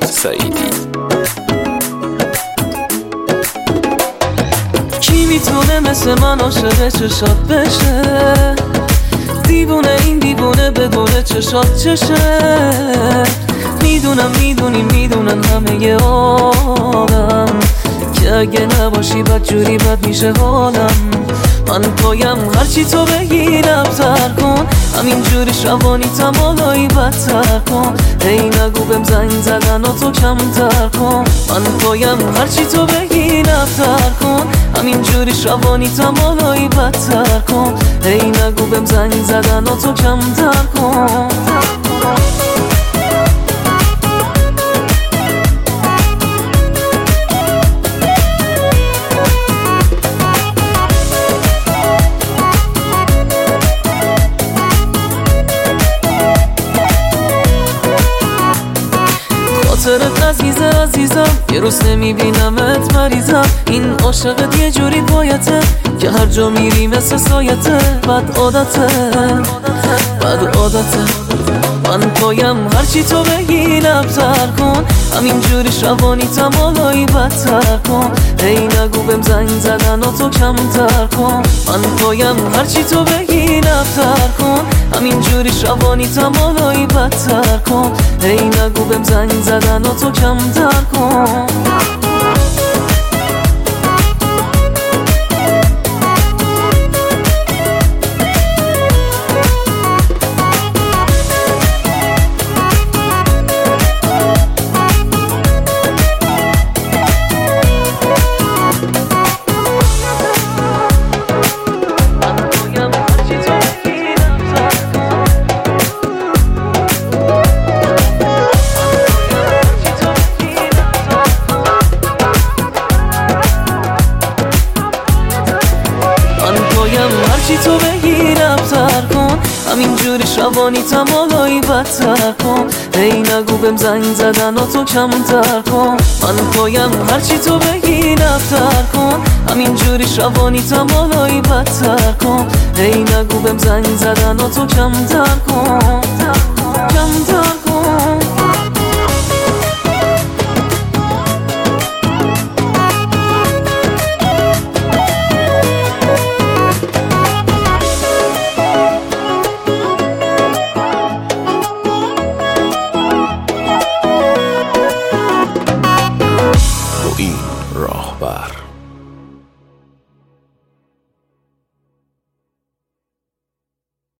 سعیدی. کی میتونه مثل من عاشق چشات بشه؟ دیوونه این دیوونه بدونه چشات چشه. میدونم میدونن همه آدم که اگه نباشی بد جوری بد میشه حالم. من پایم هرچی تو بگی نبتر کن، همین جوری شبانیتم حالایی بدتر کن. هی نگو بهم زنگ زدن و تو کمتر کن. من پایم هرچی تو بگی نبتر کن، همین جوری شبانیتم حالایی بدتر کن. هی نگو بهم زنگ زدن و تو کمتر کن. خاطرت عزیزم یه روز نمیبینمت مریضم. این عاشقت یه جوری بایته که هر جا میری مثل سایته. بد عادته من پایم هرچی تو بگی نبتر کن، همین جوری شبانیتم حالایی بدتر کن. هی نگو بهم زنگ زدن و تو کمتر کن. من پایم هرچی تو بگی نبتر کن، همین جوری شبانیتم حالایی بدتر کن. هی نگو بهم زنگ زدن و تو کمتر کن. هرچی تو بگی نبتر کن، همین جوری شبانیتم حالایی بدتر کن. هی نگو بهم زنگ زدن و تو کمتر کن. من پایم هرچی تو بگی نبتر کن، همین جوری شبانیتم حالایی بدتر کن. هی نگو بهم زنگ زدن و تو کمتر کن.